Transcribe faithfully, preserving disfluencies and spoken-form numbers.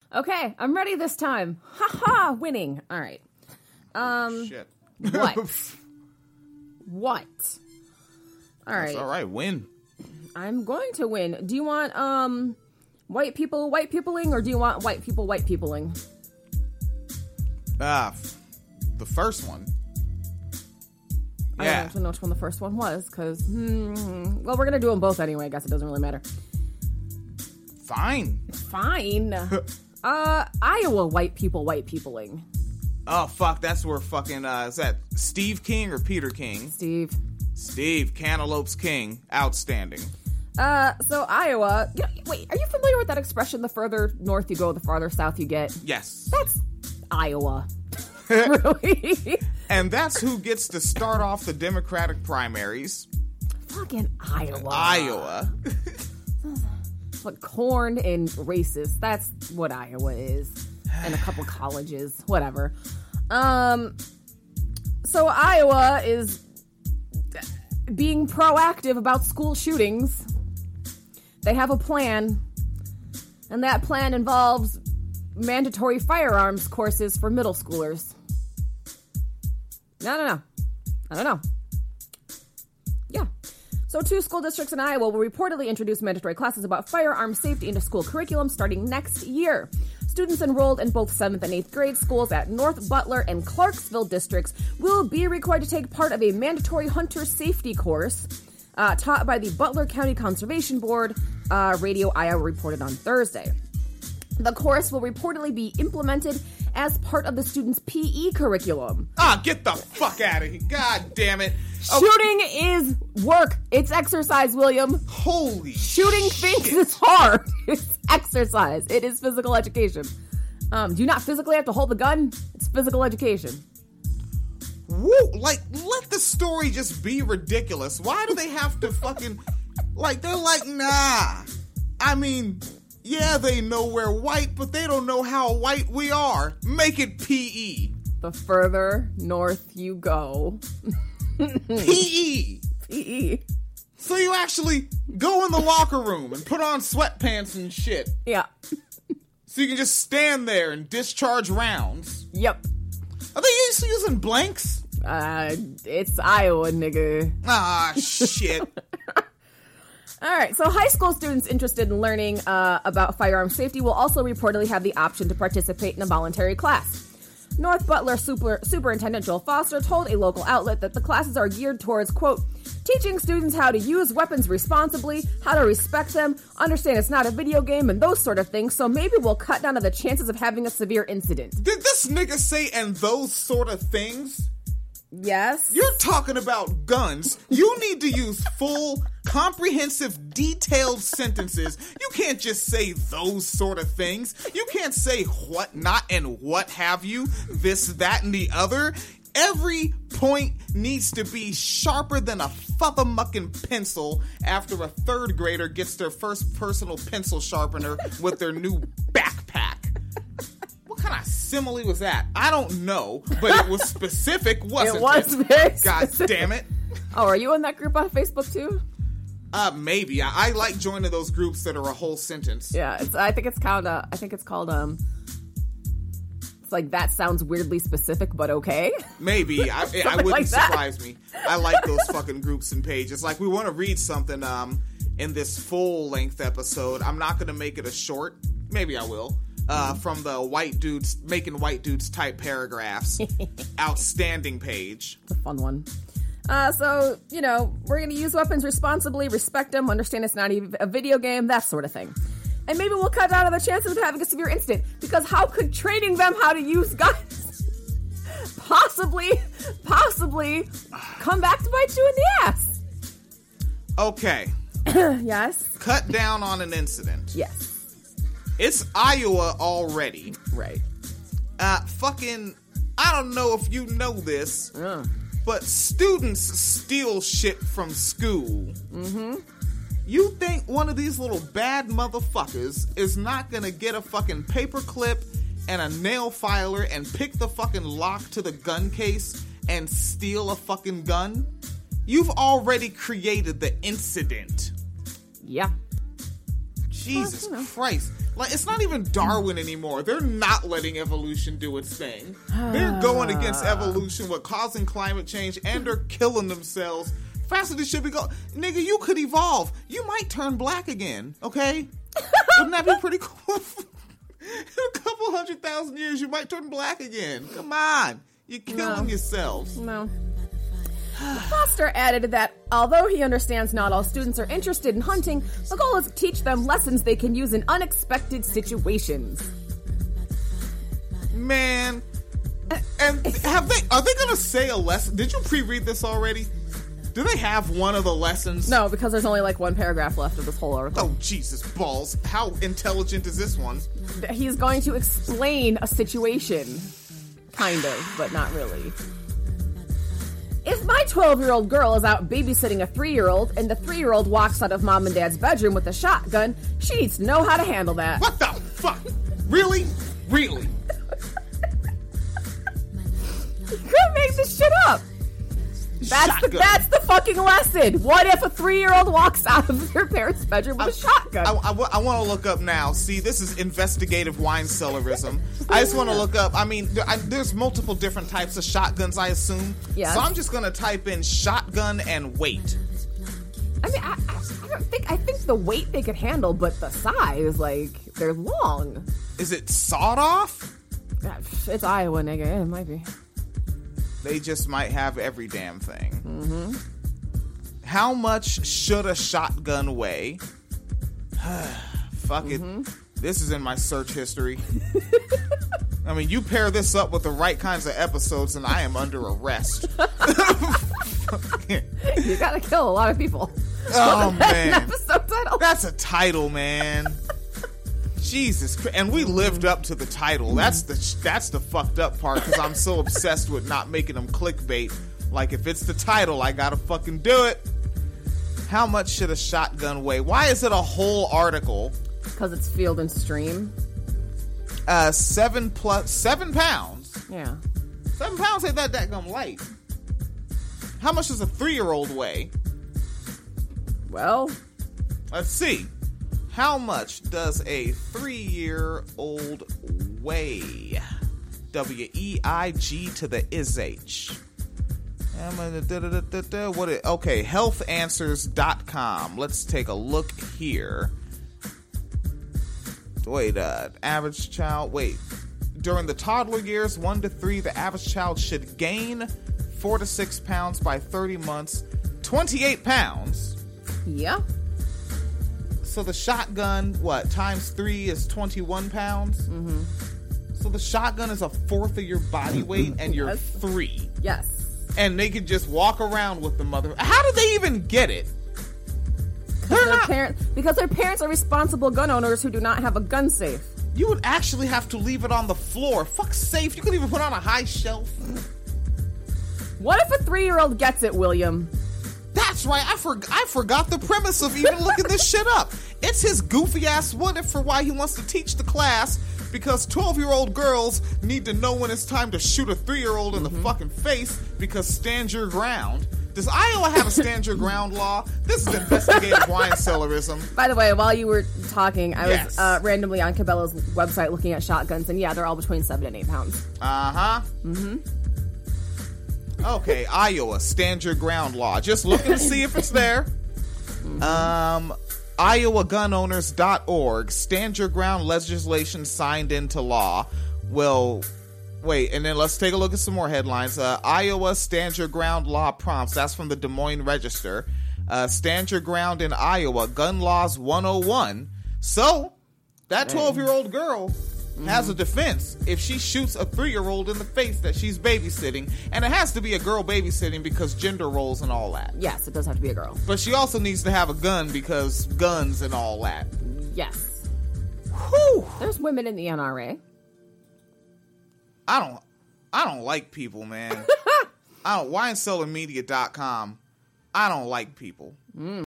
Okay, I'm ready this time. Ha ha, winning. All right. Um, Shit. What? What? All right. That's all right, win. I'm going to win. Do you want, um, white people white peopling, or do you want white people white peopling? Ah, f- the first one. I Yeah. don't know which one the first one was, because, hmm, well, we're going to do them both anyway. I guess it doesn't really matter. Fine. Fine. uh, Iowa white people white peopling. Oh, fuck, that's where fucking, uh, is that Steve King or Peter King? Steve. Steve, Cantaloupe's King. Outstanding. Uh, so Iowa, you know, wait, are you familiar with that expression, the further north you go, the farther south you get? Yes. That's Iowa. Really? And that's who gets to start off the Democratic primaries. Fucking Iowa. Iowa. But corn and racist, that's what Iowa is. And a couple colleges, whatever. Um, so Iowa is being proactive about school shootings. They have a plan, and that plan involves mandatory firearms courses for middle schoolers. No, no, no. I don't know. Yeah. So two school districts in Iowa will reportedly introduce mandatory classes about firearm safety into school curriculum starting next year. Students enrolled in both seventh and eighth grade schools at North Butler and Clarksville districts will be required to take part of a mandatory hunter safety course uh, taught by the Butler County Conservation Board, uh, Radio Iowa reported on Thursday. The course will reportedly be implemented as part of the students' P E curriculum. Ah, get the fuck out of here. God damn it. Oh, Shooting is work. It's exercise, William. holy Shooting things is hard. It's exercise. It is physical education. Um, do you not physically have to hold the gun? It's physical education. Woo, like, let the story just be ridiculous. Why do they have to fucking, like, they're like, nah. I mean, yeah, they know we're white, but they don't know how white we are. Make it P E. The further north you go. P E. P E. So you actually go in the locker room and put on sweatpants and shit. Yeah. So you can just stand there and discharge rounds. Yep. Are they used to using blanks? Uh, it's Iowa, nigga. Ah, shit. All right, so high school students interested in learning uh, about firearm safety will also reportedly have the option to participate in a voluntary class. North Butler Super, Superintendent Joel Foster told a local outlet that the classes are geared towards, quote, teaching students how to use weapons responsibly, how to respect them, understand it's not a video game, and those sort of things, so maybe we'll cut down on the chances of having a severe incident. Did this nigga say and those sort of things? Yes? You're talking about guns. You need to use full, comprehensive, detailed sentences. You can't just say those sort of things. You can't say what not and what have you, this, that, and the other. Every point needs to be sharper than a fucking pencil after a third grader gets their first personal pencil sharpener with their new backpack. What kind of simile was that? I don't know, but it was specific, wasn't it? It was very God specific. damn it. Oh, are you in that group on Facebook too? Uh, maybe. I, I like joining those groups that are a whole sentence. Yeah, it's. I think it's called. Uh, I think it's called. Um, it's like that sounds weirdly specific, but okay. Maybe. I, I wouldn't like that. surprise me. I like those fucking groups and pages. Like, we want to read something um in this full length episode. I'm not going to make it a short. Maybe I will. Uh, from the white dudes making white dudes type paragraphs. Outstanding page. It's a fun one. Uh, so, you know, we're going to use weapons responsibly, respect them, understand it's not even a video game, that sort of thing. And maybe we'll cut down on the chances of having a severe incident, because how could training them how to use guns possibly, possibly come back to bite you in the ass? Okay. Yes? Cut down on an incident. Yes. It's Iowa already. Right. Uh, fucking, I don't know if you know this, Uh. but students steal shit from school. Mm-hmm. You think one of these little bad motherfuckers is not gonna get a fucking paper clip and a nail filer and pick the fucking lock to the gun case and steal a fucking gun? You've already created the incident. Yeah. Jesus well, you know. Christ. Like, it's not even Darwin anymore. They're not letting evolution do its thing. They're going against evolution with causing climate change, and they're killing themselves faster than should be go. Nigga, you could evolve. You might turn black again, okay? Wouldn't that be pretty cool? In a couple hundred thousand years, you might turn black again. Come on. You're killing No. yourselves. No. Foster added that although he understands not all students are interested in hunting, the goal is to teach them lessons they can use in unexpected situations. Man. And have they are they gonna say a lesson? Did you pre-read this already? Do they have one of the lessons? No, because there's only like one paragraph left of this whole article. Oh, Jesus balls. How intelligent is this one? He's going to explain a situation. Kind of, but not really. If my twelve-year-old girl is out babysitting a three-year-old and the three-year-old walks out of mom and dad's bedroom with a shotgun, she needs to know how to handle that. What the fuck? Really? Really? You couldn't make this shit up. That's the, Shotgun. that's the fucking lesson. What if a three-year-old walks out of your parents' bedroom with a shotgun? I, I, I want to look up now. See, this is investigative wine cellerism. I just want to look up. I mean, there, I, there's multiple different types of shotguns, I assume. Yes. So I'm just going to type in shotgun and weight. I mean, I, I, I don't think I think the weight they could handle, but the size, like, they're long. Is it sawed off? It's Iowa, nigga. It might be. They just might have every damn thing. Mm-hmm. How much should a shotgun weigh? Fuck mm-hmm. it. This is in my search history. I mean, you pair this up with the right kinds of episodes, and I am under arrest. You gotta kill a lot of people. Oh, man. Episode title. That's a title, man. Jesus Christ. And we lived up to the title. That's the that's the fucked up part, because I'm so obsessed with not making them clickbait. Like, if it's the title, I gotta fucking do it. How much should a shotgun weigh? Why is it a whole article? Because it's Field and Stream. Uh, seven plus seven pounds. Yeah. Seven pounds ain't that that gum light. How much does a three-year-old weigh? Well, Let's see. How much does a three-year-old weigh? W E I G to the is H. What it, okay, health answers dot com. Let's take a look here. Wait, uh, average child, wait. During the toddler years, one to three, the average child should gain four to six pounds by thirty months. twenty-eight pounds. yeah. So the shotgun, what, times three is twenty-one pounds? Mm-hmm. So the shotgun is a fourth of your body weight, and you're Yes. three. Yes. And they could just walk around with the mother. How did they even get it? They're Their not- parents, because their parents are responsible gun owners who do not have a gun safe. You would actually have to leave it on the floor. Fuck safe. You could even put it on a high shelf. What if a three-year-old gets it, William? That's right. I, for- I forgot the premise of even looking this shit up. It's his goofy ass what if for why he wants to teach the class, because twelve-year-old girls need to know when it's time to shoot a three-year-old in mm-hmm. the fucking face, because stand your ground. Does Iowa have a stand your ground law? This is investigative wine cellerism. By the way, while you were talking, I Yes. was uh, randomly on Cabela's website looking at shotguns, and yeah, they're all between seven and eight pounds. Uh-huh. Mm-hmm. Okay, Iowa, stand your ground law. Just looking to see if it's there. Um, Iowa gun owners dot org, stand your ground legislation signed into law. Well, wait, and then let's take a look at some more headlines. Uh, Iowa stand your ground law prompts. That's from the Des Moines Register. Uh, stand your ground in Iowa, gun laws one oh one. So, that twelve-year-old girl has a defense if she shoots a three-year-old in the face that she's babysitting. And it has to be a girl babysitting because gender roles and all that. Yes, it does have to be a girl. But she also needs to have a gun because guns and all that. Yes. Whew. There's women in the N R A. I don't I don't like people, man. I don't wine seller media dot com. I don't like people. Mm.